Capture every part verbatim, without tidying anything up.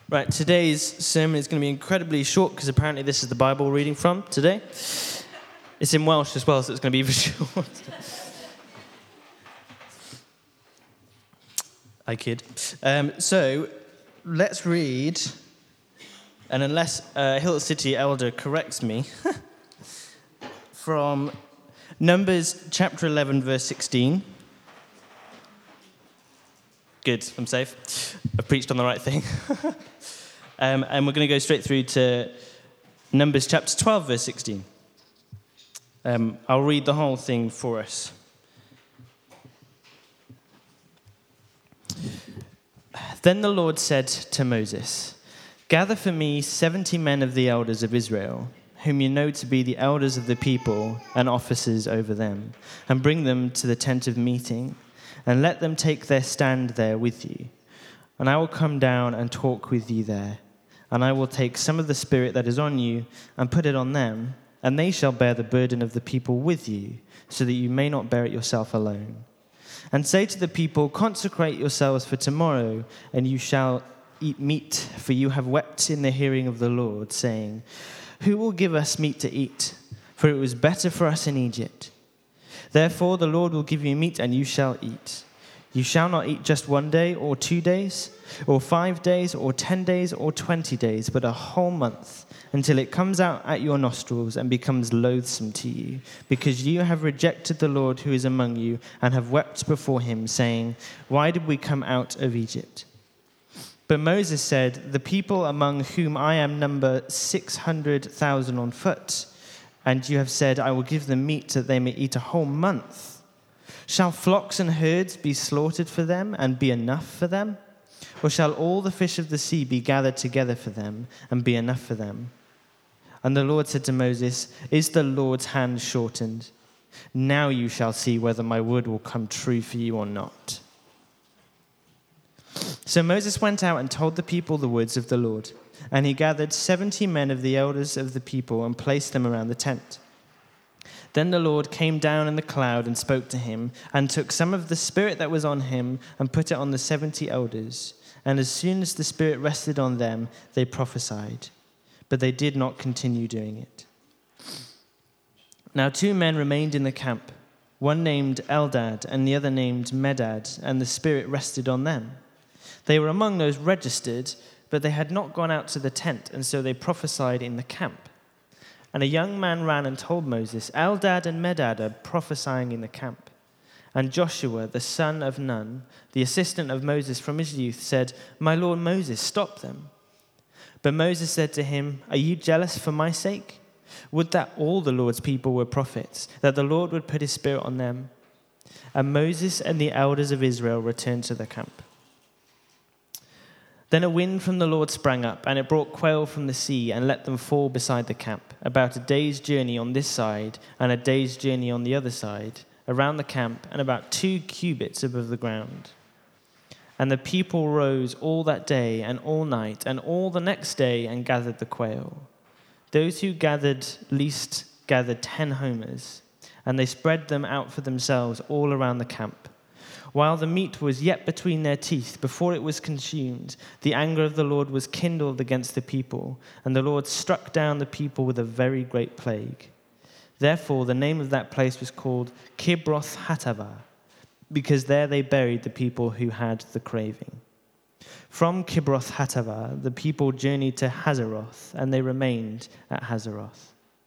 Right, today's sermon is going to be incredibly short because apparently this is the Bible reading from today. It's in Welsh as well, so it's going to be even short. I kid. Um, so, let's read, and unless uh, Hill City Elder corrects me, from Numbers chapter eleven, verse sixteen. Good, I'm safe. I've preached on the right thing. um, and we're going to go straight through to Numbers chapter twelve, verse sixteen. Um, I'll read the whole thing for us. Then the Lord said to Moses, "Gather for me seventy men of the elders of Israel, whom you know to be the elders of the people and officers over them, and bring them to the tent of meeting. And let them take their stand there with you. And I will come down and talk with you there. And I will take some of the Spirit that is on you and put it on them, and they shall bear the burden of the people with you, so that you may not bear it yourself alone. And say to the people, consecrate yourselves for tomorrow, and you shall eat meat, for you have wept in the hearing of the Lord, saying, who will give us meat to eat? For it was better for us in Egypt. Therefore the Lord will give you meat, and you shall eat. You shall not eat just one day, or two days, or five days, or ten days, or twenty days, but a whole month, until it comes out at your nostrils and becomes loathsome to you, because you have rejected the Lord who is among you, and have wept before him, saying, why did we come out of Egypt? But Moses said, the people among whom I am number six hundred thousand on foot, and you have said, I will give them meat that they may eat a whole month. Shall flocks and herds be slaughtered for them and be enough for them? Or shall all the fish of the sea be gathered together for them and be enough for them? And the Lord said to Moses, is the Lord's hand shortened? Now you shall see whether my word will come true for you or not. So Moses went out and told the people the words of the Lord. And he gathered seventy men of the elders of the people and placed them around the tent. Then the Lord came down in the cloud and spoke to him, and took some of the Spirit that was on him and put it on the seventy elders. And as soon as the Spirit rested on them, they prophesied. But they did not continue doing it. Now two men remained in the camp, one named Eldad and the other named Medad, and the Spirit rested on them. They were among those registered, but they had not gone out to the tent, and so they prophesied in the camp. And a young man ran and told Moses, Eldad and Medad are prophesying in the camp. And Joshua, the son of Nun, the assistant of Moses from his youth, said, my lord Moses, stop them. But Moses said to him, are you jealous for my sake? Would that all the Lord's people were prophets, that the Lord would put his Spirit on them. And Moses and the elders of Israel returned to the camp. Then a wind from the Lord sprang up, and it brought quail from the sea and let them fall beside the camp, about a day's journey on this side and a day's journey on the other side, around the camp, and about two cubits above the ground. And the people rose all that day and all night and all the next day and gathered the quail. Those who gathered least gathered ten homers, and they spread them out for themselves all around the camp. While the meat was yet between their teeth, before it was consumed, the anger of the Lord was kindled against the people, and the Lord struck down the people with a very great plague. Therefore, the name of that place was called Kibroth Hattaavah, because there they buried the people who had the craving. From Kibroth Hattaavah, the people journeyed to Hazeroth, and they remained at Hazeroth.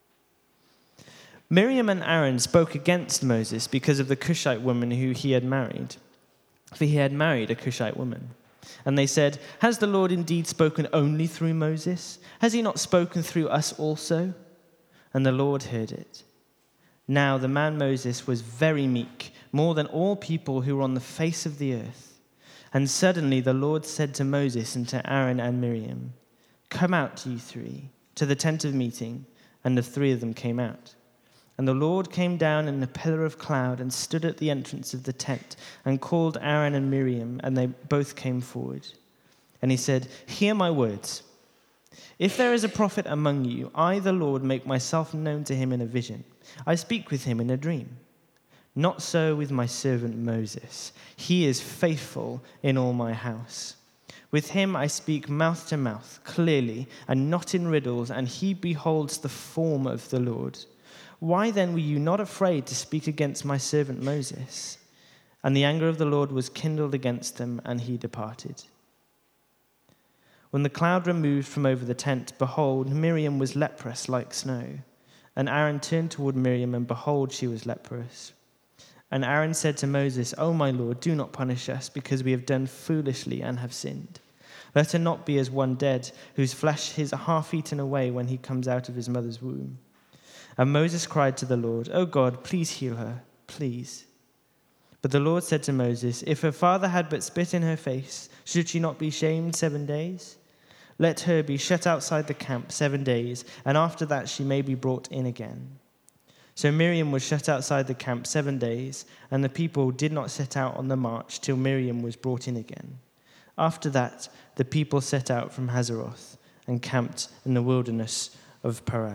Miriam and Aaron spoke against Moses because of the Cushite woman who he had married, for he had married a Cushite woman. And they said, has the Lord indeed spoken only through Moses? Has he not spoken through us also? And the Lord heard it. Now the man Moses was very meek, more than all people who were on the face of the earth. And suddenly the Lord said to Moses and to Aaron and Miriam, come out, you three, to the tent of meeting. And the three of them came out. And the Lord came down in a pillar of cloud and stood at the entrance of the tent and called Aaron and Miriam, and they both came forward. And he said, hear my words. If there is a prophet among you, I, the Lord, make myself known to him in a vision. I speak with him in a dream. Not so with my servant Moses. He is faithful in all my house. With him I speak mouth to mouth, clearly, and not in riddles, and he beholds the form of the Lord. Why then were you not afraid to speak against my servant Moses?" And the anger of the Lord was kindled against them, and he departed. When the cloud removed from over the tent, behold, Miriam was leprous like snow. And Aaron turned toward Miriam, and behold, she was leprous. And Aaron said to Moses, "O my Lord, do not punish us, because we have done foolishly and have sinned. Let her not be as one dead, whose flesh is half eaten away when he comes out of his mother's womb." And Moses cried to the Lord, "O God, please heal her, please." But the Lord said to Moses, "If her father had but spit in her face, should she not be shamed seven days? Let her be shut outside the camp seven days, and after that she may be brought in again." So Miriam was shut outside the camp seven days, and the people did not set out on the march till Miriam was brought in again. After that, the people set out from Hazeroth and camped in the wilderness of Paran.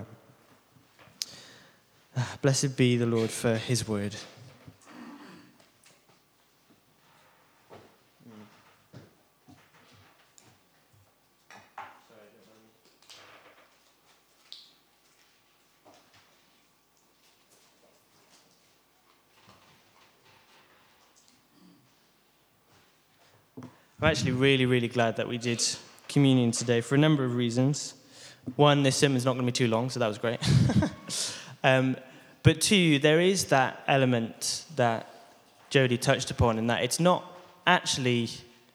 Blessed be the Lord for his word. I'm actually really, really glad that we did communion today for a number of reasons. One, this sermon's not going to be too long, so that was great. um, but two, there is that element that Jodie touched upon, in that it's not actually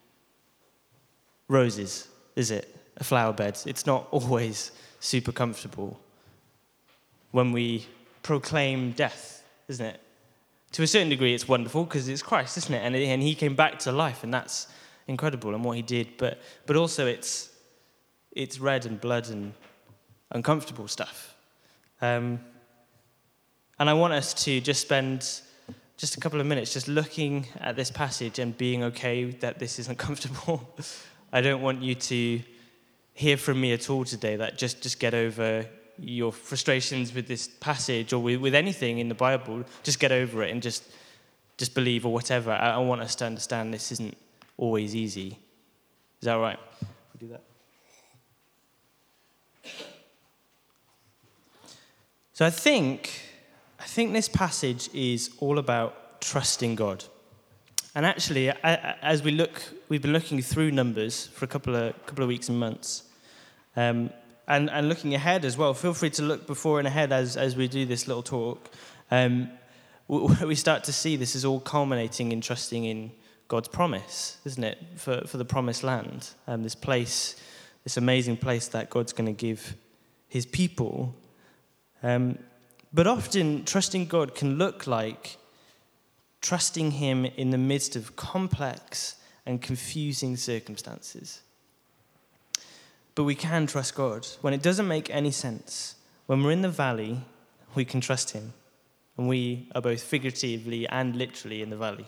roses, is it? A flower bed. It's not always super comfortable when we proclaim death, isn't it? To a certain degree, it's wonderful because it's Christ, isn't it? And, and he came back to life, and that's incredible and what he did, but but also it's it's red and blood and uncomfortable stuff. Um, and I want us to just spend just a couple of minutes just looking at this passage and being okay that this is uncomfortable. I don't want you to hear from me at all today that just, just get over your frustrations with this passage or with, with anything in the Bible. Just get over it and just just believe or whatever. I, I want us to understand this isn't always easy. Is that all right? We'll do that. So I think, I think this passage is all about trusting God. And actually, as we look, we've been looking through Numbers for a couple of couple of weeks and months, um, and and looking ahead as well. Feel free to look before and ahead as as we do this little talk. Um, we start to see this is all culminating in trusting in God's promise, isn't it, for, for the promised land, um, this place, this amazing place that God's going to give his people. Um, but often, trusting God can look like trusting him in the midst of complex and confusing circumstances. But we can trust God. When it doesn't make any sense, when we're in the valley, we can trust him. And we are both figuratively and literally in the valley.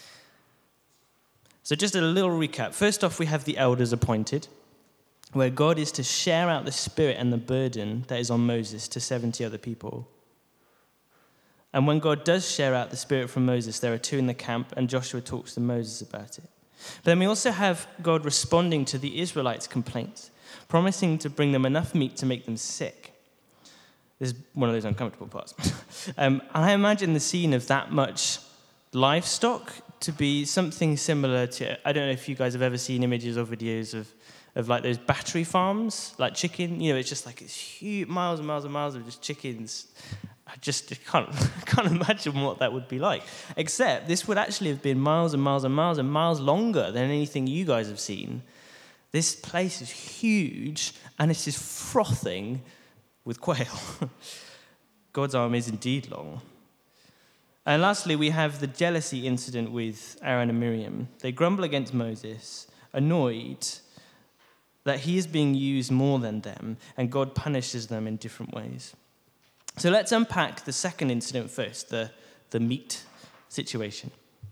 So just a little recap. First off, we have the elders appointed, where God is to share out the spirit and the burden that is on Moses to seventy other people. And when God does share out the spirit from Moses, there are two in the camp, and Joshua talks to Moses about it. But then we also have God responding to the Israelites' complaints, promising to bring them enough meat to make them sick. This is one of those uncomfortable parts. um, and I imagine the scene of that much livestock to be something similar to, I don't know if you guys have ever seen images or videos of, of like those battery farms, like chicken, you know, it's just like it's huge, miles and miles and miles of just chickens. I just can't, can't imagine what that would be like. Except this would actually have been miles and miles and miles and miles longer than anything you guys have seen. This place is huge, and it is frothing with quail. God's arm is indeed long. And lastly, we have the jealousy incident with Aaron and Miriam. They grumble against Moses, annoyed that he is being used more than them, and God punishes them in different ways. So let's unpack the second incident first, the, the meat situation.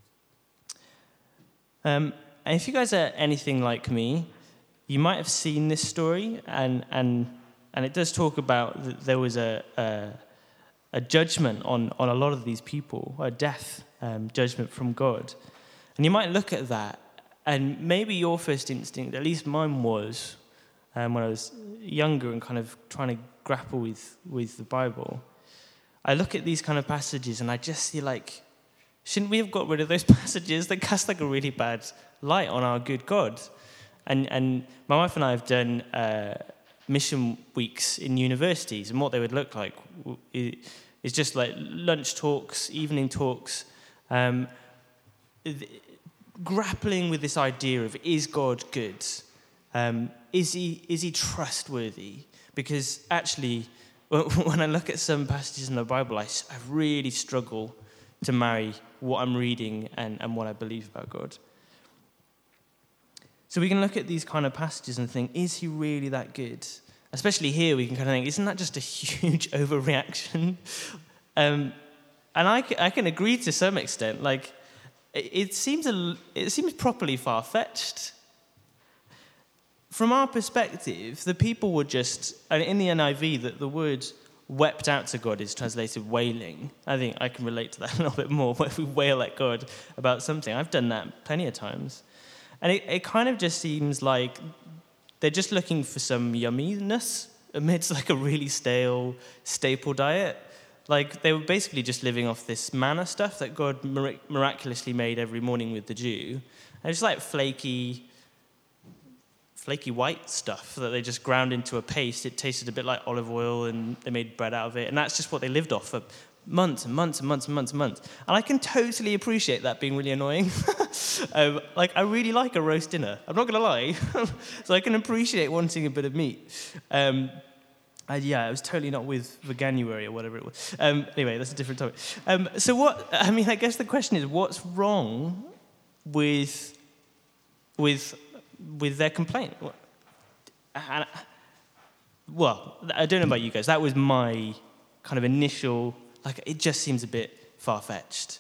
Um, and if you guys are anything like me, you might have seen this story, and and and it does talk about that there was a, a a judgment on, on a lot of these people, a death um, judgment from God. And you might look at that And maybe your first instinct, at least mine was, um, when I was younger and kind of trying to grapple with, with the Bible, I look at these kind of passages and I just see like, shouldn't we have got rid of those passages? They cast like a really bad light on our good God. And and my wife and I have done uh, mission weeks in universities, and what they would look like is just like lunch talks, evening talks, um, grappling with this idea of, is God good? Um, is he is he trustworthy? Because actually, when I look at some passages in the Bible, I, I really struggle to marry what I'm reading and, and what I believe about God. So we can look at these kind of passages and think, is he really that good? Especially here, we can kind of think, isn't that just a huge overreaction? Um, and I, I can agree to some extent. Like, it, it seems a, it seems properly far-fetched. From our perspective, the people were just, and in the N I V, that the word wept out to God is translated wailing. I think I can relate to that a little bit more, where we wail at God about something. I've done that plenty of times. And it, it kind of just seems like they're just looking for some yumminess amidst like a really stale staple diet. Like they were basically just living off this manna stuff that God mir- miraculously made every morning with the dew. And it's like flaky, flaky white stuff that they just ground into a paste. It tasted a bit like olive oil and they made bread out of it. And that's just what they lived off for months and months and months and months and months. And I can totally appreciate that being really annoying. um, like, I really like a roast dinner. I'm not going to lie. So I can appreciate wanting a bit of meat. Um, and yeah, it was totally not with Veganuary or whatever it was. Um, anyway, that's a different topic. Um, so what, I mean, I guess the question is, what's wrong with, with, with their complaint? And, well, I don't know about you guys. That was my kind of initial... Like, it just seems a bit far-fetched.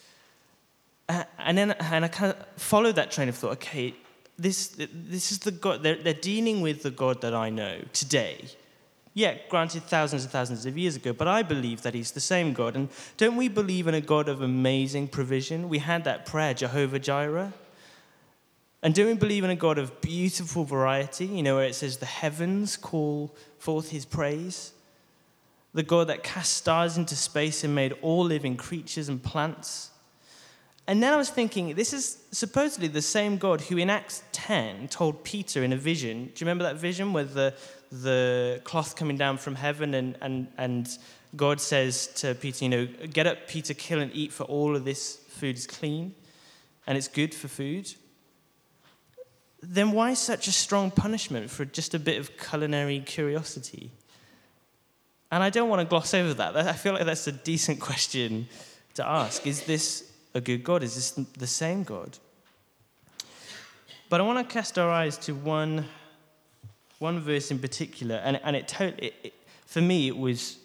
Uh, and then and I kind of followed that train of thought, okay, this this is the God, they're, they're dealing with the God that I know today. Yeah, granted thousands and thousands of years ago, but I believe that he's the same God. And don't we believe in a God of amazing provision? We had that prayer, Jehovah Jireh. And don't we believe in a God of beautiful variety, you know, where it says the heavens call forth his praise? The God that cast stars into space and made all living creatures and plants. And then I was thinking, this is supposedly the same God who in Acts ten told Peter in a vision. Do you remember that vision where the, the cloth coming down from heaven and, and, and God says to Peter, you know, get up, Peter, kill and eat, for all of this food is clean and it's good for food. Then why such a strong punishment for just a bit of culinary curiosity? And I don't want to gloss over that. I feel like that's a decent question to ask. Is this a good God? Is this the same God? But I want to cast our eyes to one, one verse in particular, and, and it, totally, it, it for me, it was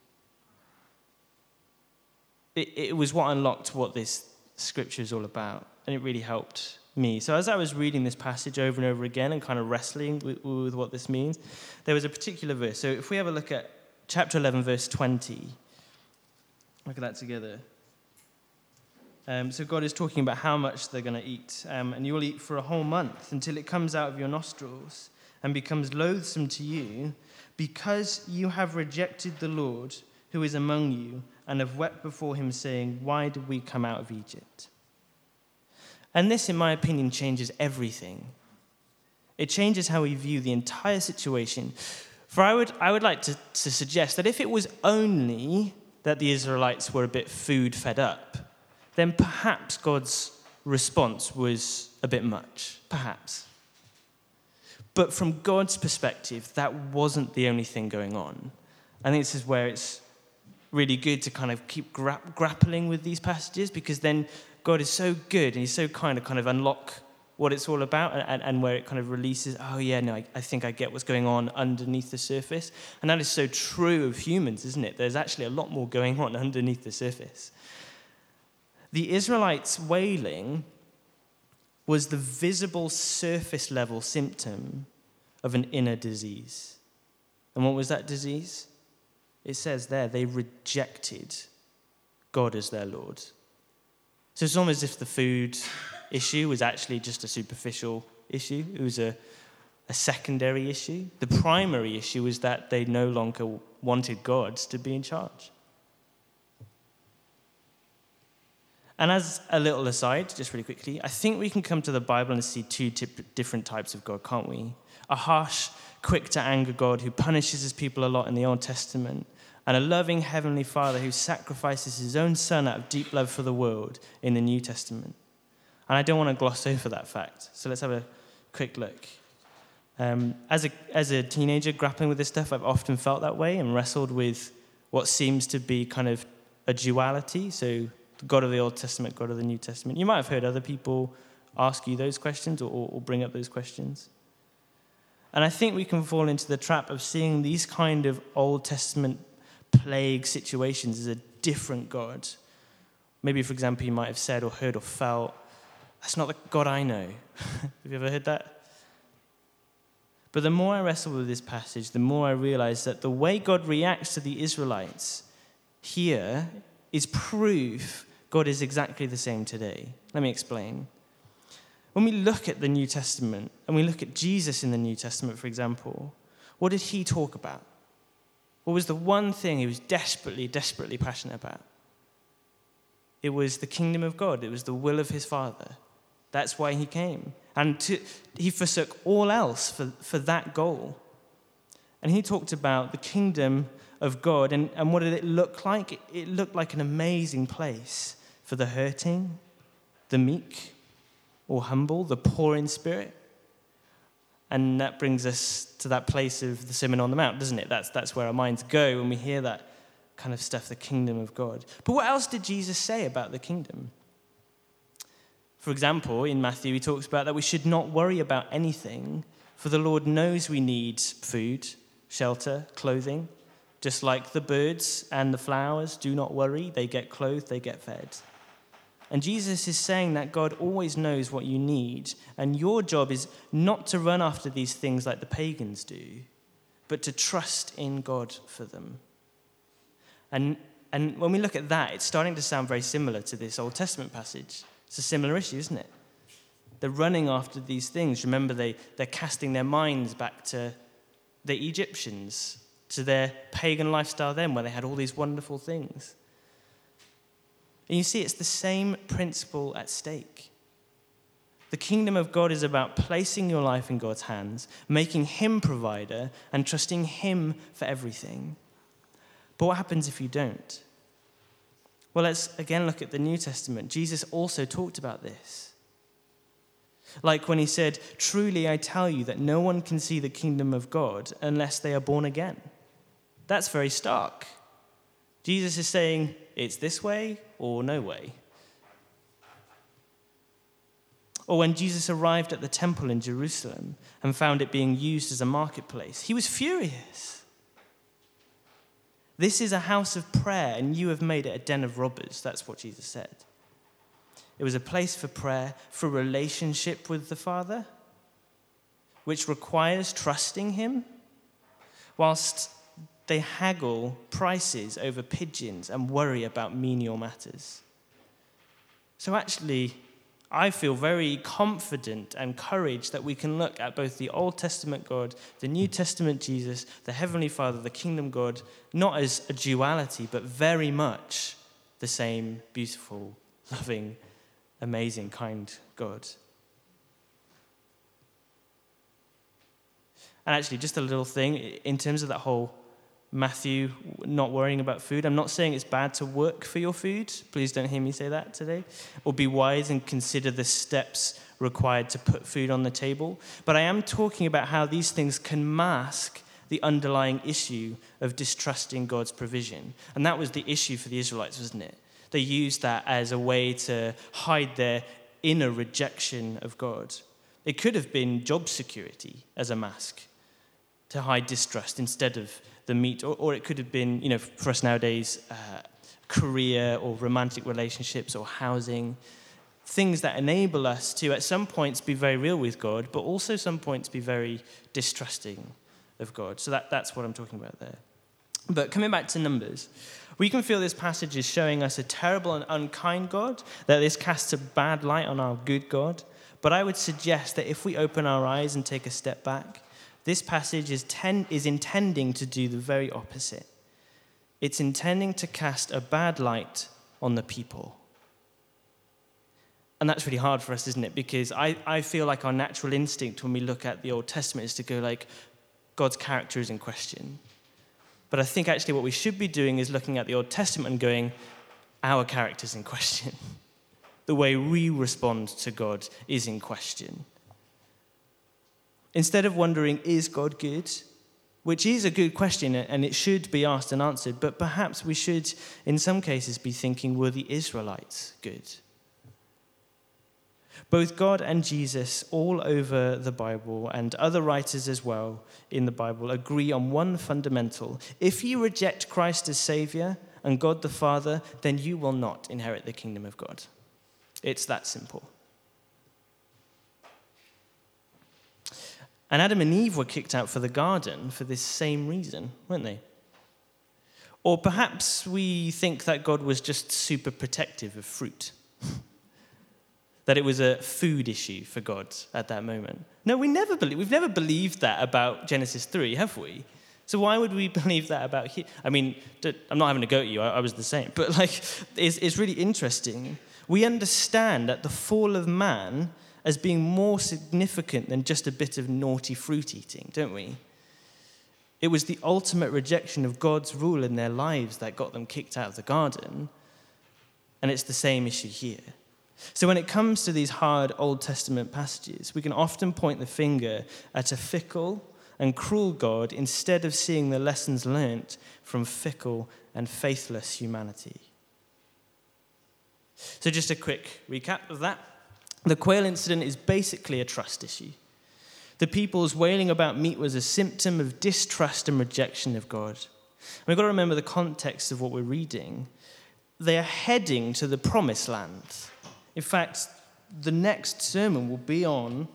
it, it was what unlocked what this scripture is all about, and it really helped me. So as I was reading this passage over and over again and kind of wrestling with, with what this means, there was a particular verse. So if we have a look at chapter eleven, verse twenty. Look at that together. Um, so God is talking about how much they're going to eat. Um, and you will eat for a whole month until it comes out of your nostrils and becomes loathsome to you, because you have rejected the Lord who is among you and have wept before him, saying, why did we come out of Egypt? And this, in my opinion, changes everything. It changes how we view the entire situation. For I would I would like to, to suggest that if it was only that the Israelites were a bit food fed up, then perhaps God's response was a bit much, perhaps. But from God's perspective, that wasn't the only thing going on. I think this is where it's really good to kind of keep gra- grappling with these passages, because then God is so good and he's so kind to kind of unlock what it's all about, and, and where it kind of releases, oh yeah, no, I, I think I get what's going on underneath the surface. And that is so true of humans, isn't it? There's actually a lot more going on underneath the surface. The Israelites' wailing was the visible surface level symptom of an inner disease. And what was that disease? It says there, they rejected God as their Lord. So it's almost as if the food issue was actually just a superficial issue. It was a, a secondary issue. The primary issue was that they no longer wanted God to be in charge. And as a little aside, just really quickly, I think we can come to the Bible and see two tip- different types of God, can't we? A harsh, quick-to-anger God who punishes his people a lot in the Old Testament, and a loving Heavenly Father who sacrifices his own Son out of deep love for the world in the New Testament. And I don't want to gloss over that fact, so let's have a quick look. Um, as a as a teenager grappling with this stuff, I've often felt that way and wrestled with what seems to be kind of a duality, so God of the Old Testament, God of the New Testament. You might have heard other people ask you those questions or, or bring up those questions. And I think we can fall into the trap of seeing these kind of Old Testament plague situations as a different God. Maybe, for example, you might have said or heard or felt, that's not the God I know. Have you ever heard that? But the more I wrestle with this passage, the more I realize that the way God reacts to the Israelites here is proof God is exactly the same today. Let me explain. When we look at the New Testament, and we look at Jesus in the New Testament, for example, what did he talk about? What was the one thing he was desperately, desperately passionate about? It was the kingdom of God. It was the will of his Father. That's why he came. And to, he forsook all else for, for that goal. And he talked about the kingdom of God. And, and what did it look like? It, it looked like an amazing place for the hurting, the meek, or humble, the poor in spirit. And that brings us to that place of the Sermon on the Mount, doesn't it? That's, that's where our minds go when we hear that kind of stuff, the kingdom of God. But what else did Jesus say about the kingdom? For example, in Matthew, he talks about that we should not worry about anything, for the Lord knows we need food, shelter, clothing. Just like the birds and the flowers do not worry, they get clothed, they get fed. And Jesus is saying that God always knows what you need, and your job is not to run after these things like the pagans do, but to trust in God for them. And, and when we look at that, it's starting to sound very similar to this Old Testament passage. It's a similar issue, isn't it? They're running after these things. Remember, they, they're casting their minds back to the Egyptians, to their pagan lifestyle then, where they had all these wonderful things. And you see, it's the same principle at stake. The kingdom of God is about placing your life in God's hands, making him provider, and trusting him for everything. But what happens if you don't? Well, let's again look at the New Testament. Jesus also talked about this. Like when he said, "Truly I tell you that no one can see the kingdom of God unless they are born again." That's very stark. Jesus is saying it's this way or no way. Or when Jesus arrived at the temple in Jerusalem and found it being used as a marketplace, he was furious. This is a house of prayer, and you have made it a den of robbers. That's what Jesus said. It was a place for prayer, for relationship with the Father, which requires trusting him, whilst they haggle prices over pigeons and worry about menial matters. So actually, I feel very confident and courage that we can look at both the Old Testament God, the New Testament Jesus, the Heavenly Father, the Kingdom God, not as a duality, but very much the same beautiful, loving, amazing, kind God. And actually, just a little thing, in terms of that whole Matthew not worrying about food, I'm not saying it's bad to work for your food. Please don't hear me say that today. Or be wise and consider the steps required to put food on the table. But I am talking about how these things can mask the underlying issue of distrusting God's provision. And that was the issue for the Israelites, wasn't it? They used that as a way to hide their inner rejection of God. It could have been job security as a mask to hide distrust instead of the meat, or, or it could have been, you know, for us nowadays, uh, career or romantic relationships or housing, things that enable us to, at some points, be very real with God, but also some points be very distrusting of God. So that, that's what I'm talking about there. But coming back to Numbers, we can feel this passage is showing us a terrible and unkind God, that this casts a bad light on our good God. But I would suggest that if we open our eyes and take a step back, this passage is, ten, is intending to do the very opposite. It's intending to cast a bad light on the people. And that's really hard for us, isn't it? Because I, I feel like our natural instinct when we look at the Old Testament is to go like, God's character is in question. But I think actually what we should be doing is looking at the Old Testament and going, our character's in question. The way we respond to God is in question. Instead of wondering, is God good? Which is a good question, and it should be asked and answered, but perhaps we should, in some cases, be thinking, were the Israelites good? Both God and Jesus, all over the Bible, and other writers as well in the Bible, agree on one fundamental. If you reject Christ as Savior and God the Father, then you will not inherit the kingdom of God. It's that simple. And Adam and Eve were kicked out for the garden for this same reason, weren't they? Or perhaps we think that God was just super protective of fruit. That it was a food issue for God at that moment. No, we never believe, we've never believed that about Genesis three, have we? So why would we believe that about here? I mean, I'm not having a go at you, I, I was the same. But like, it's, it's really interesting. We understand that the fall of man as being more significant than just a bit of naughty fruit eating, don't we? It was the ultimate rejection of God's rule in their lives that got them kicked out of the garden. And it's the same issue here. So when it comes to these hard Old Testament passages, we can often point the finger at a fickle and cruel God instead of seeing the lessons learnt from fickle and faithless humanity. So just a quick recap of that. The quail incident is basically a trust issue. The people's wailing about meat was a symptom of distrust and rejection of God. And we've got to remember the context of what we're reading. They are heading to the promised land. In fact, the next sermon will be on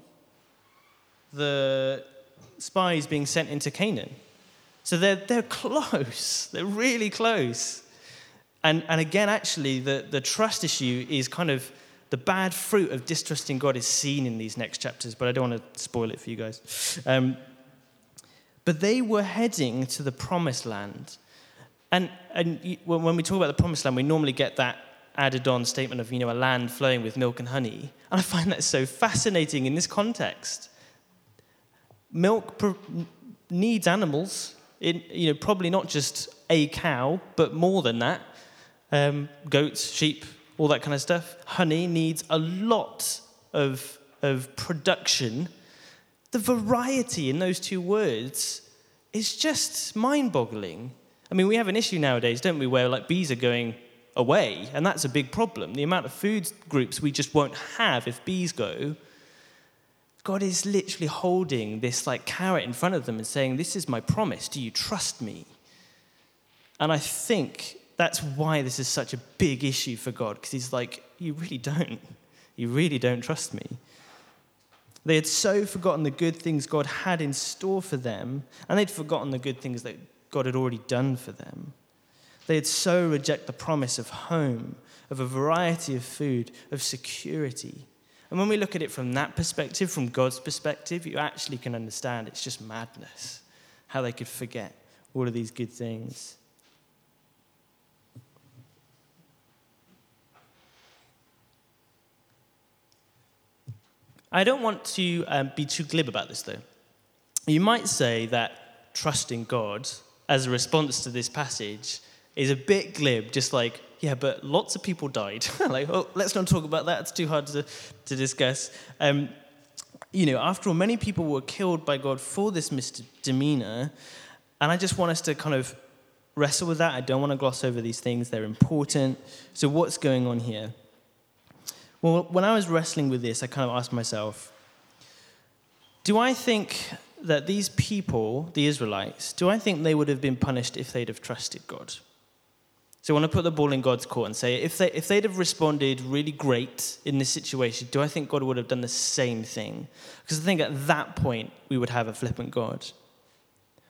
the spies being sent into Canaan. So they're they're close. They're really close. And and again, actually, the, the trust issue is kind of the bad fruit of distrusting God is seen in these next chapters, but I don't want to spoil it for you guys. Um, but they were heading to the promised land. And, and when we talk about the promised land, we normally get that added on statement of, you know, a land flowing with milk and honey. And I find that so fascinating in this context. Milk pro- needs animals, it, you know, probably not just a cow, but more than that. Um, goats, sheep, all that kind of stuff. Honey needs a lot of, of production. The variety in those two words is just mind-boggling. I mean, we have an issue nowadays, don't we, where like bees are going away, and that's a big problem. The amount of food groups we just won't have if bees go. God is literally holding this like carrot in front of them and saying, this is my promise. Do you trust me? And I think that's why this is such a big issue for God, because he's like, you really don't. You really don't trust me. They had so forgotten the good things God had in store for them, and they'd forgotten the good things that God had already done for them. They had so rejected the promise of home, of a variety of food, of security. And when we look at it from that perspective, from God's perspective, you actually can understand it's just madness, how they could forget all of these good things. I don't want to um, be too glib about this, though. You might say that trusting God as a response to this passage is a bit glib, just like, yeah, but lots of people died. like, oh, let's not talk about that. It's too hard to, to discuss. Um, you know, after all, many people were killed by God for this misdemeanor, and I just want us to kind of wrestle with that. I don't want to gloss over these things. They're important. So what's going on here? Well, when I was wrestling with this, I kind of asked myself, do I think that these people, the Israelites, do I think they would have been punished if they'd have trusted God? So I want to put the ball in God's court and say, if, they, if they'd have responded really great in this situation, do I think God would have done the same thing? Because I think at that point, we would have a flippant God.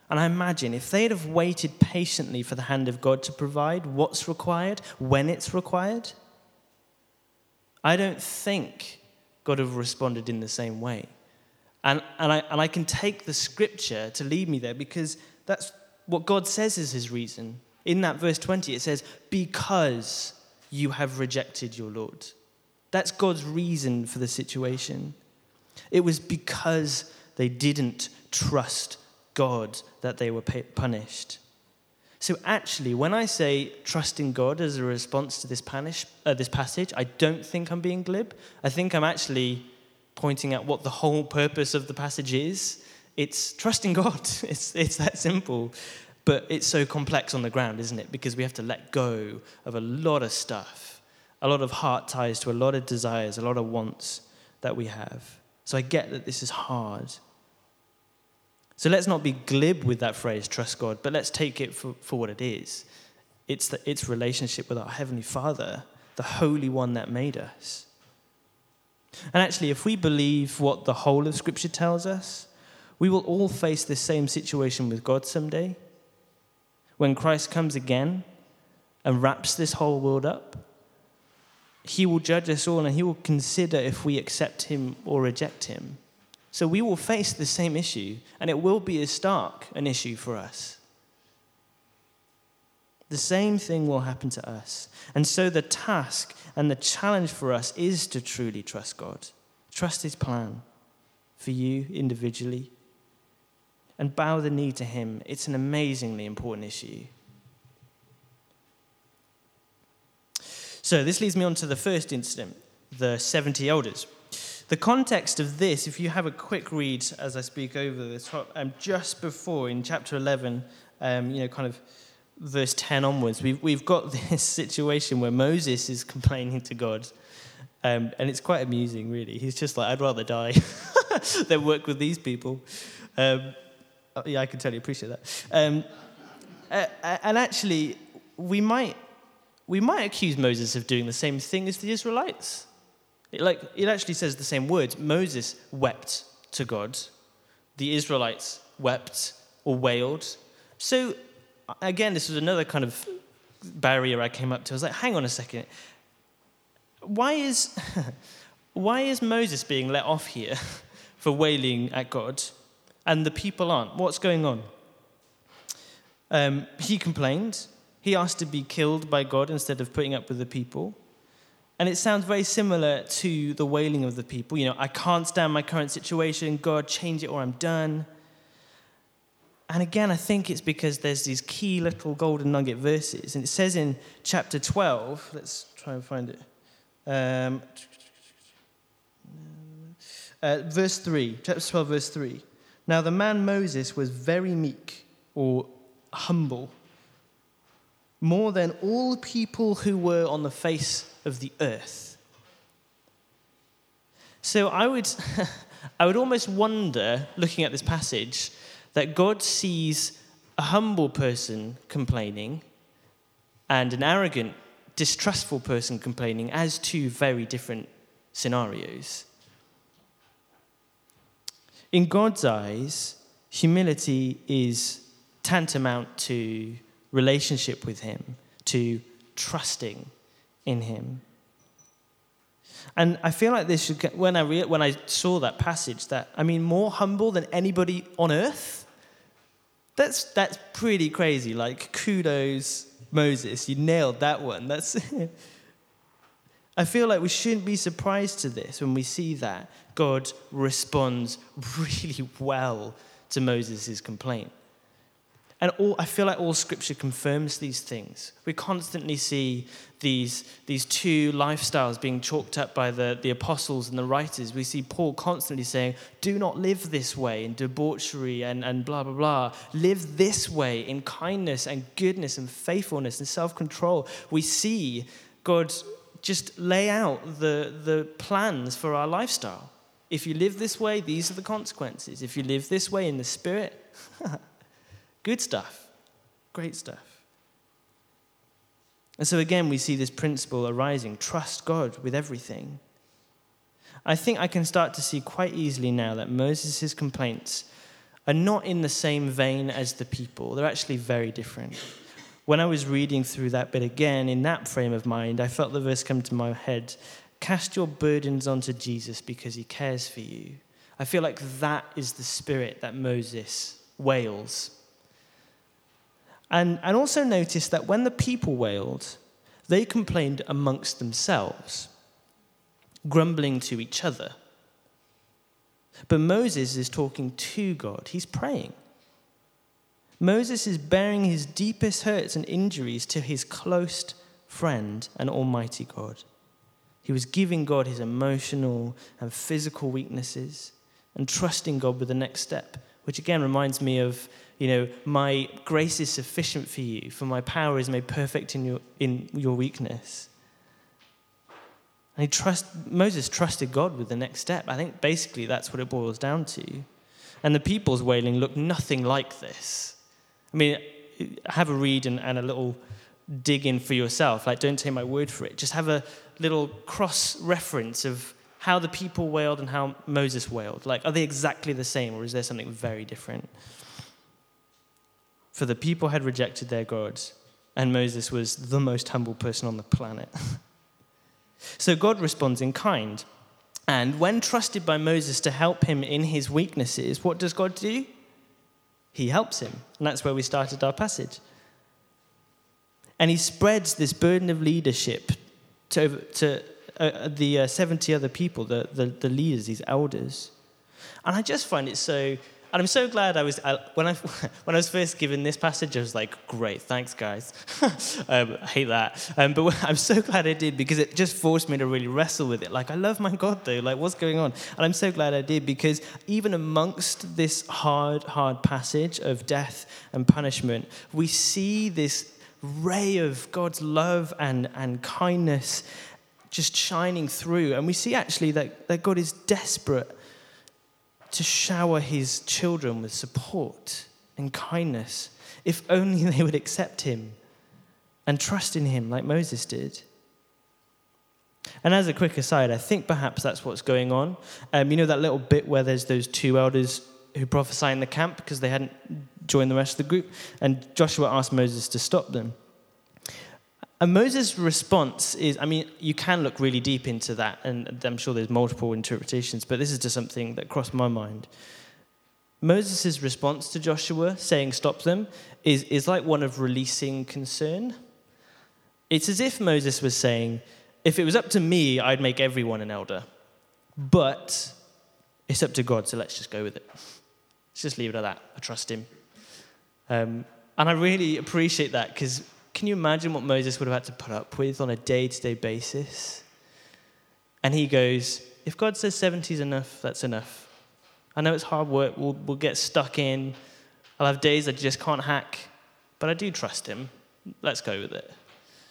And I imagine if they'd have waited patiently for the hand of God to provide what's required, when it's required, I don't think God would have responded in the same way. And, and, I, and I can take the scripture to lead me there because that's what God says is his reason. In that verse twenty, it says, because you have rejected your Lord. That's God's reason for the situation. It was because they didn't trust God that they were punished. So actually, when I say trust in God as a response to this, panish, uh, this passage, I don't think I'm being glib. I think I'm actually pointing out what the whole purpose of the passage is. It's trusting God. It's, it's that simple. But it's so complex on the ground, isn't it? Because we have to let go of a lot of stuff, a lot of heart ties to a lot of desires, a lot of wants that we have. So I get that this is hard. So let's not be glib with that phrase, trust God, but let's take it for, for what it is. It's the, its relationship with our Heavenly Father, the Holy One that made us. And actually, if we believe what the whole of Scripture tells us, we will all face this same situation with God someday. When Christ comes again and wraps this whole world up, he will judge us all and he will consider if we accept him or reject him. So we will face the same issue, and it will be as stark an issue for us. The same thing will happen to us. And so the task and the challenge for us is to truly trust God. Trust his plan for you individually. And bow the knee to him. It's an amazingly important issue. So this leads me on to the first incident, the seventy elders. The context of this, if you have a quick read as I speak over the top, um, just before in chapter eleven, um, you know, kind of verse ten onwards, we've, we've got this situation where Moses is complaining to God. Um, and it's quite amusing, really. He's just like, I'd rather die than work with these people. Um, yeah, I can totally appreciate that. Um, uh, and actually, we might we might accuse Moses of doing the same thing as the Israelites. It, like, it actually says the same words. Moses wept to God. The Israelites wept or wailed. So, again, this was another kind of barrier I came up to. I was like, hang on a second. Why is, why is Moses being let off here for wailing at God and the people aren't? What's going on? Um, he complained. He asked to be killed by God instead of putting up with the people. And it sounds very similar to the wailing of the people. You know, I can't stand my current situation. God, change it or I'm done. And again, I think it's because there's these key little golden nugget verses. And it says in chapter twelve, let's try and find it. Um, uh, verse three, chapter twelve, verse three. Now the man Moses was very meek or humble, more than all people who were on the face of the earth. So I would, I would almost wonder, looking at this passage, that God sees a humble person complaining and an arrogant, distrustful person complaining as two very different scenarios. In God's eyes, humility is tantamount to relationship with him, to trusting in him. And I feel like this should get, when I re, when I saw that passage, that, I mean, more humble than anybody on earth, that's that's pretty crazy. Like, kudos, Moses, you nailed that one. That's I feel like we shouldn't be surprised to this when we see that God responds really well to Moses' complaint. And all, I feel like all Scripture confirms these things. We constantly see these, these two lifestyles being chalked up by the, the apostles and the writers. We see Paul constantly saying, do not live this way in debauchery and, and blah, blah, blah. Live this way in kindness and goodness and faithfulness and self-control. We see God just lay out the, the plans for our lifestyle. If you live this way, these are the consequences. If you live this way in the Spirit, good stuff. Great stuff. And so again, we see this principle arising. Trust God with everything. I think I can start to see quite easily now that Moses' complaints are not in the same vein as the people. They're actually very different. When I was reading through that bit again, in that frame of mind, I felt the verse come to my head, cast your burdens onto Jesus because he cares for you. I feel like that is the spirit that Moses wails. And, and also notice that when the people wailed, they complained amongst themselves, grumbling to each other. But Moses is talking to God. He's praying. Moses is bearing his deepest hurts and injuries to his close friend and almighty God. He was giving God his emotional and physical weaknesses and trusting God with the next step, which again reminds me of, you know, my grace is sufficient for you, for my power is made perfect in your in your weakness. And he trust Moses trusted God with the next step. I think basically that's what it boils down to. And the people's wailing looked nothing like this. I mean, have a read and, and a little dig in for yourself. Like, don't take my word for it. Just have a little cross-reference of how the people wailed and how Moses wailed. Like, are they exactly the same, or is there something very different? For the people had rejected their God, and Moses was the most humble person on the planet. So God responds in kind. And when trusted by Moses to help him in his weaknesses, what does God do? He helps him. And that's where we started our passage. And he spreads this burden of leadership to, to uh, the uh, seventy other people, the, the, the leaders, these elders. And I just find it so... And I'm so glad I was, I, when I when I was first given this passage, I was like, great, thanks, guys. um, I hate that. Um, but I'm so glad I did, because it just forced me to really wrestle with it. Like, I love my God, though. Like, what's going on? And I'm so glad I did, because even amongst this hard, hard passage of death and punishment, we see this ray of God's love and, and kindness just shining through. And we see, actually, that, that God is desperate to shower his children with support and kindness, if only they would accept him and trust in him like Moses did. And as a quick aside, I think perhaps that's what's going on. Um, you know that little bit where there's those two elders who prophesy in the camp because they hadn't joined the rest of the group, and Joshua asked Moses to stop them. And Moses' response is, I mean, you can look really deep into that, and I'm sure there's multiple interpretations, but this is just something that crossed my mind. Moses' response to Joshua, saying stop them, is, is like one of releasing concern. It's as if Moses was saying, if it was up to me, I'd make everyone an elder. But it's up to God, so let's just go with it. Let's just leave it at that. I trust him. Um, and I really appreciate that, because can you imagine what Moses would have had to put up with on a day-to-day basis? And he goes, if God says seventy is enough, that's enough. I know it's hard work. We'll, we'll get stuck in. I'll have days I just can't hack. But I do trust him. Let's go with it.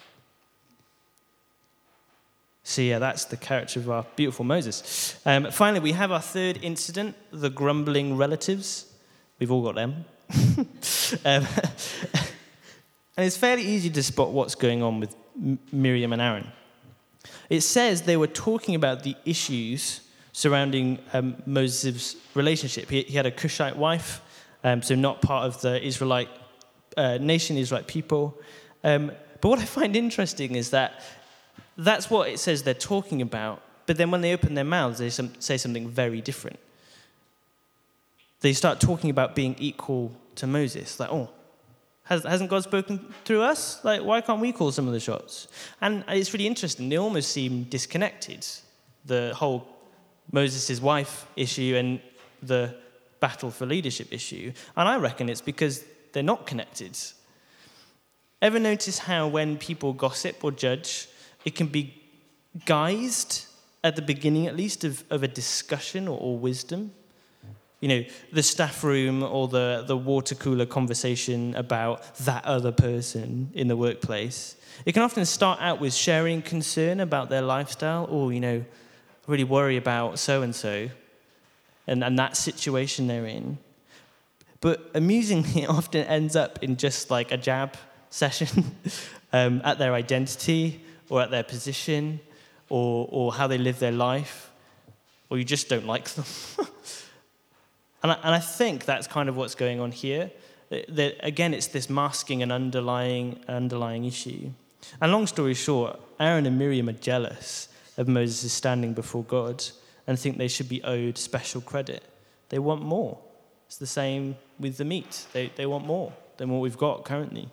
So yeah, that's the character of our beautiful Moses. Um, finally, we have our third incident, the grumbling relatives. We've all got them. um, And it's fairly easy to spot what's going on with M- Miriam and Aaron. It says they were talking about the issues surrounding um, Moses' relationship. He, he had a Cushite wife, um, so not part of the Israelite uh, nation, Israelite people. Um, but what I find interesting is that that's what it says they're talking about, but then when they open their mouths, they some, say something very different. They start talking about being equal to Moses, like, oh, Has, hasn't God spoken through us? Like, why can't we call some of the shots? And it's really interesting. They almost seem disconnected. The whole Moses' wife issue and the battle for leadership issue. And I reckon it's because they're not connected. Ever notice how when people gossip or judge, it can be guised, at the beginning at least, of, of a discussion or, or wisdom? You know, the staff room or the, the water cooler conversation about that other person in the workplace. It can often start out with sharing concern about their lifestyle, or, you know, really worry about so-and-so and, and that situation they're in. But amusingly, it often ends up in just like a jab session um, at their identity or at their position or, or how they live their life, or you just don't like them. And I, and I think that's kind of what's going on here. That, that, again, it's this masking an underlying, underlying issue. And long story short, Aaron and Miriam are jealous of Moses standing before God and think they should be owed special credit. They want more. It's the same with the meat. They, they want more than what we've got currently.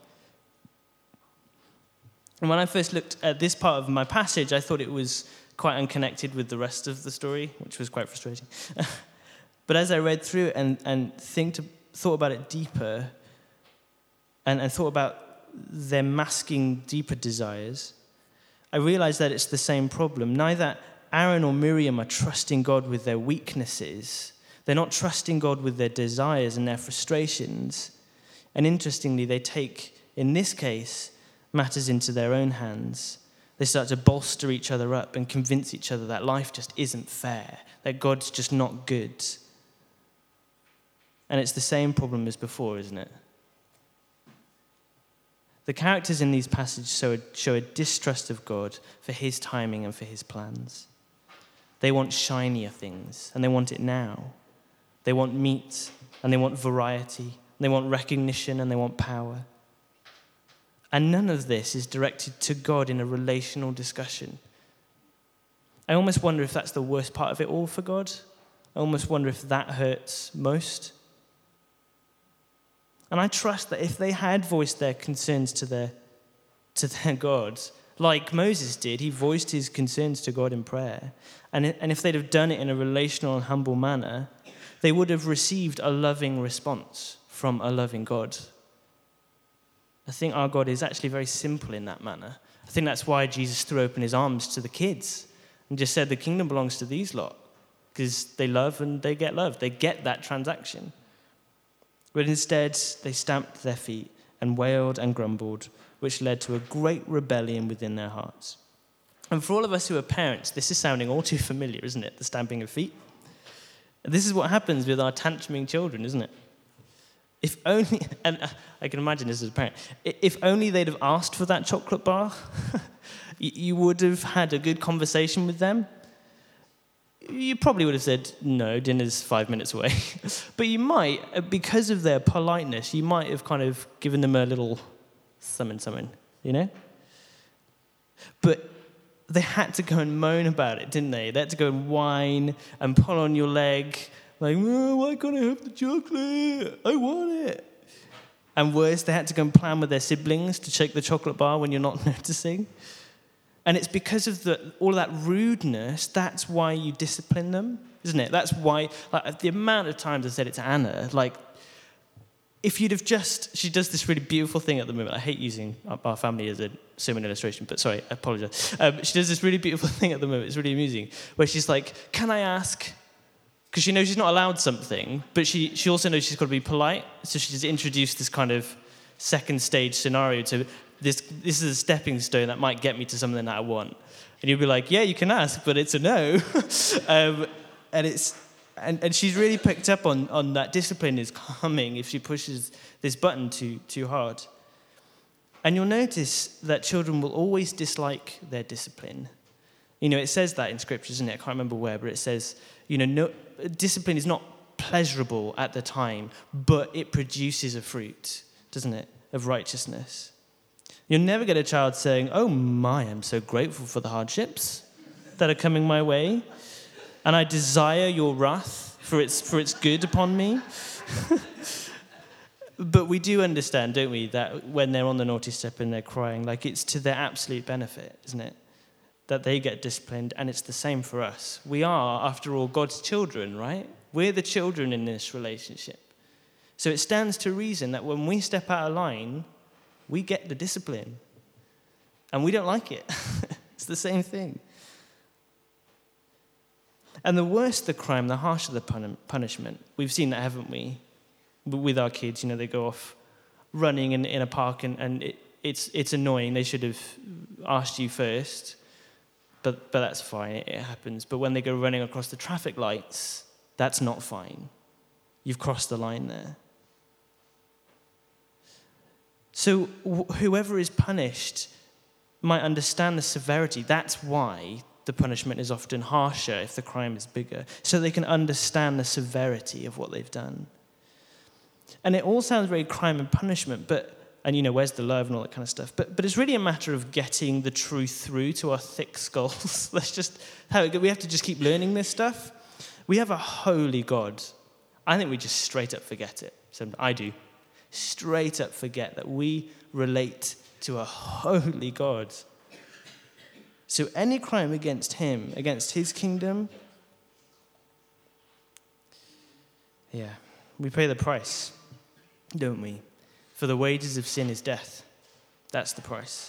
And when I first looked at this part of my passage, I thought it was quite unconnected with the rest of the story, which was quite frustrating. But as I read through it and, and think to, thought about it deeper and, and thought about their masking deeper desires, I realized that it's the same problem. Neither Aaron or Miriam are trusting God with their weaknesses. They're not trusting God with their desires and their frustrations. And interestingly, they take, in this case, matters into their own hands. They start to bolster each other up and convince each other that life just isn't fair, that God's just not good. And it's the same problem as before, isn't it? The characters in these passages show a, show a distrust of God for his timing and for his plans. They want shinier things, and they want it now. They want meat, and they want variety. They want recognition, and they want power. And none of this is directed to God in a relational discussion. I almost wonder if that's the worst part of it all for God. I almost wonder if that hurts most. And I trust that if they had voiced their concerns to their, to their God, like Moses did, he voiced his concerns to God in prayer. And, and if they'd have done it in a relational and humble manner, they would have received a loving response from a loving God. I think our God is actually very simple in that manner. I think that's why Jesus threw open his arms to the kids and just said the kingdom belongs to these lot, because they love and they get loved. They get that transaction. But instead, they stamped their feet and wailed and grumbled, which led to a great rebellion within their hearts. And for all of us who are parents, this is sounding all too familiar, isn't it? The stamping of feet. This is what happens with our tantruming children, isn't it? If only, and I can imagine this as a parent, if only they'd have asked for that chocolate bar, you would have had a good conversation with them. You probably would have said, no, dinner's five minutes away. But you might, because of their politeness, you might have kind of given them a little summon, summon, you know? But they had to go and moan about it, didn't they? They had to go and whine and pull on your leg, like, oh, why can't I have the chocolate? I want it. And worse, they had to go and plan with their siblings to shake the chocolate bar when you're not noticing. And it's because of the, all of that rudeness, that's why you discipline them, isn't it? That's why, like, the amount of times I said it to Anna, like, if you'd have just, she does this really beautiful thing at the moment. I hate using our family as a sermon illustration, but sorry, I apologize. Um, she does this really beautiful thing at the moment. It's really amusing, where she's like, can I ask? Because she knows she's not allowed something, but she, she also knows she's got to be polite. So she's introduced this kind of second stage scenario to, This this is a stepping stone that might get me to something that I want. And you'll be like, yeah, you can ask, but it's a no. um, and it's and, and she's really picked up on, on that discipline is coming if she pushes this button too too hard. And you'll notice that children will always dislike their discipline. You know, it says that in Scripture, isn't it? I can't remember where, but it says, you know, no, discipline is not pleasurable at the time, but it produces a fruit, doesn't it, of righteousness. You'll never get a child saying, oh my, I'm so grateful for the hardships that are coming my way, and I desire your wrath for its, for its good upon me. But we do understand, don't we, that when they're on the naughty step and they're crying, like, it's to their absolute benefit, isn't it? That they get disciplined, and it's the same for us. We are, after all, God's children, right? We're the children in this relationship. So it stands to reason that when we step out of line, we get the discipline. And we don't like it. It's the same thing. And the worse the crime, the harsher the pun- punishment. We've seen that, haven't we? With our kids, you know, they go off running in, in a park, and, and it, it's it's annoying. They should have asked you first. But but that's fine, it, it happens. But when they go running across the traffic lights, that's not fine. You've crossed the line there. So wh- whoever is punished might understand the severity. That's why the punishment is often harsher if the crime is bigger, so they can understand the severity of what they've done. And it all sounds very crime and punishment, but and you know, where's the love and all that kind of stuff. But but it's really a matter of getting the truth through to our thick skulls. That's just how it, we have to just keep learning this stuff. We have a holy God. I think we just straight up forget it. So I do. Straight up forget that we relate to a holy God. So any crime against him, against his kingdom, yeah, we pay the price, don't we? For the wages of sin is death. That's the price.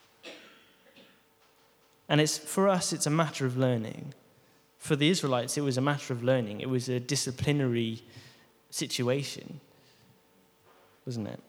And it's for us, it's a matter of learning. For the Israelites, it was a matter of learning. It was a disciplinary situation, wasn't it?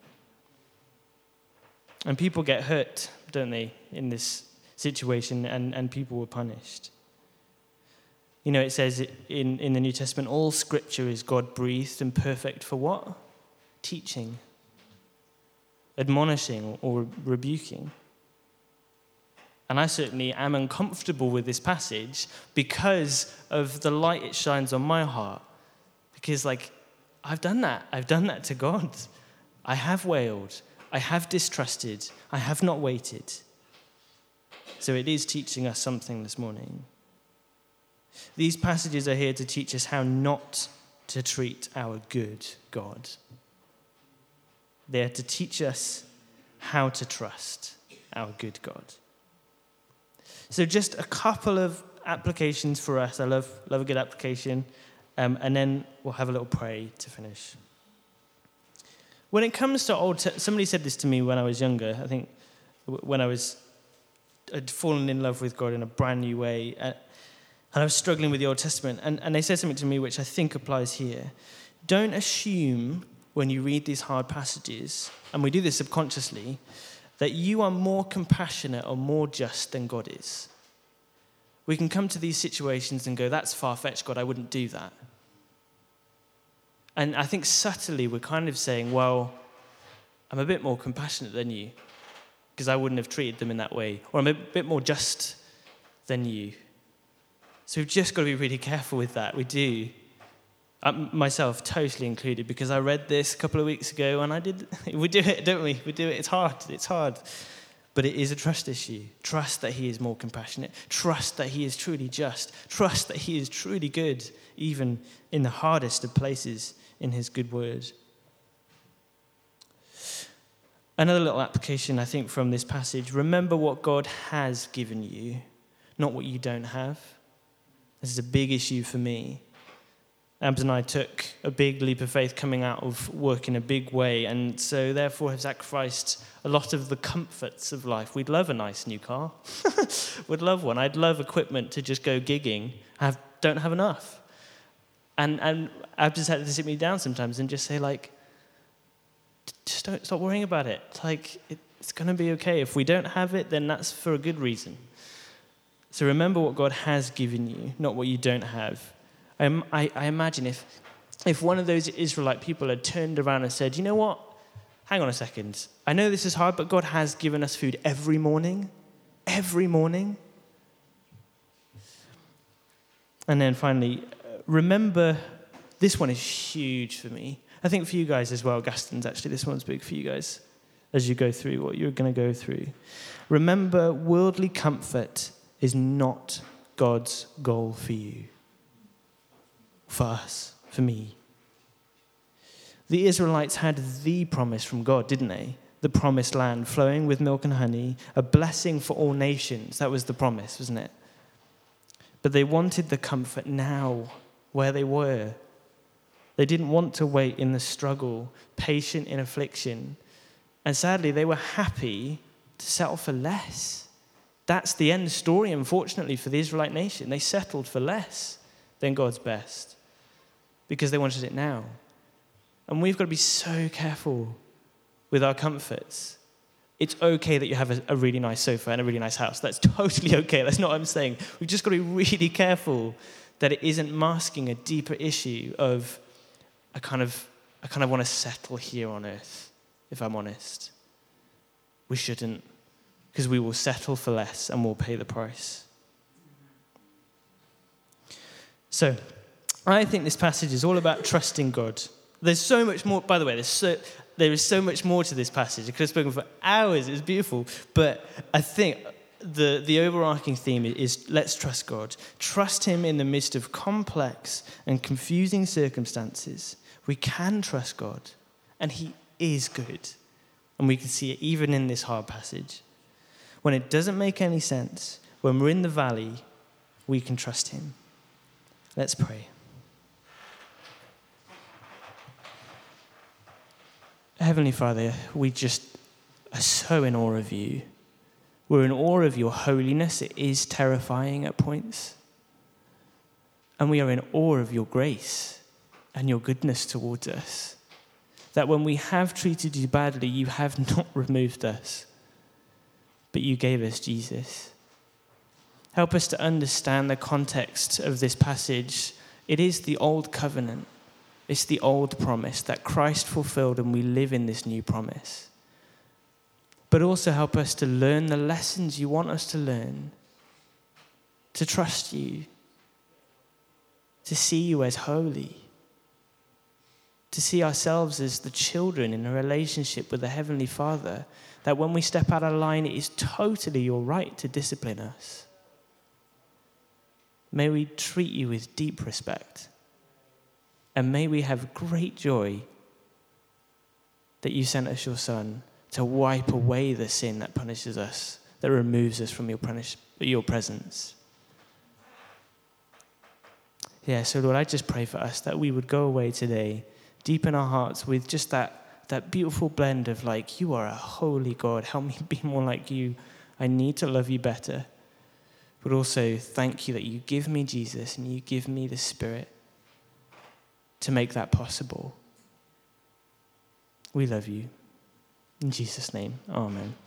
And people get hurt, don't they, in this situation, and, and people were punished. You know, it says in, in the New Testament, all scripture is God-breathed and perfect for what? Teaching, admonishing, or rebuking. And I certainly am uncomfortable with this passage because of the light it shines on my heart. Because, like, I've done that. I've done that to God. I have wailed. I have distrusted. I have not waited. So it is teaching us something this morning. These passages are here to teach us how not to treat our good God. They're to teach us how to trust our good God. So just a couple of applications for us. I love, love a good application. Um, and then we'll have a little pray to finish. When it comes to Old Testament, somebody said this to me when I was younger. I think when I was I'd fallen in love with God in a brand new way. Uh, and I was struggling with the Old Testament. And, and they said something to me which I think applies here. Don't assume when you read these hard passages, and we do this subconsciously, that you are more compassionate or more just than God is. We can come to these situations and go, that's far-fetched, God, I wouldn't do that. And I think subtly we're kind of saying, well, I'm a bit more compassionate than you because I wouldn't have treated them in that way. Or I'm a bit more just than you. So we've just got to be really careful with that. We do. Um, myself totally included, because I read this a couple of weeks ago and I did, we do it, don't we? We do it, it's hard, it's hard. But it is a trust issue. Trust that he is more compassionate. Trust that he is truly just. Trust that he is truly good, even in the hardest of places in his good word. Another little application, I think, from this passage. Remember what God has given you, not what you don't have. This is a big issue for me. Abs and I took a big leap of faith coming out of work in a big way, and so therefore have sacrificed a lot of the comforts of life. We'd love a nice new car. We'd love one. I'd love equipment to just go gigging. I have, don't have enough. And and Abs has had to sit me down sometimes and just say, like, just don't stop worrying about it. Like, it, it's going to be okay. If we don't have it, then that's for a good reason. So remember what God has given you, not what you don't have. I, I, I imagine if, if one of those Israelite people had turned around and said, you know what? Hang on a second. I know this is hard, but God has given us food every morning. Every morning. And then finally, remember, this one is huge for me. I think for you guys as well, Gaston's actually, this one's big for you guys as you go through what you're going to go through. Remember, worldly comfort is not God's goal for you. For us, for me. The Israelites had the promise from God, didn't they? The promised land flowing with milk and honey, a blessing for all nations. That was the promise, wasn't it? But they wanted the comfort now, where they were. They didn't want to wait in the struggle, patient in affliction. And sadly, they were happy to settle for less. That's the end story, unfortunately, for the Israelite nation. They settled for less than God's best because they wanted it now. And we've got to be so careful with our comforts. It's okay that you have a, a really nice sofa and a really nice house. That's totally okay. That's not what I'm saying. We've just got to be really careful that it isn't masking a deeper issue of I kind of, I kind of want to settle here on earth, if I'm honest. We shouldn't, because we will settle for less and we'll pay the price. So, I think this passage is all about trusting God. There's so much more, by the way, there's so, there is so much more to this passage. I could have spoken for hours, it was beautiful. But I think the, the overarching theme is let's trust God. Trust him in the midst of complex and confusing circumstances. We can trust God, and he is good. And we can see it even in this hard passage. When it doesn't make any sense, when we're in the valley, we can trust him. Let's pray. Heavenly Father, we just are so in awe of you. We're in awe of your holiness. It is terrifying at points. And we are in awe of your grace and your goodness towards us. That when we have treated you badly, you have not removed us, but you gave us Jesus. Help us to understand the context of this passage. It is the old covenant. It's the old promise that Christ fulfilled, and we live in this new promise. But also help us to learn the lessons you want us to learn, to trust you, to see you as holy, to see ourselves as the children in a relationship with the Heavenly Father, that when we step out of line, it is totally your right to discipline us. May we treat you with deep respect. And may we have great joy that you sent us your Son to wipe away the sin that punishes us, that removes us from your, punish, your presence. Yeah, so Lord, I just pray for us that we would go away today, deep in our hearts, with just that, that beautiful blend of like, you are a holy God. Help me be more like you. I need to love you better. But also thank you that you give me Jesus and you give me the Spirit to make that possible. We love you. In Jesus' name, amen.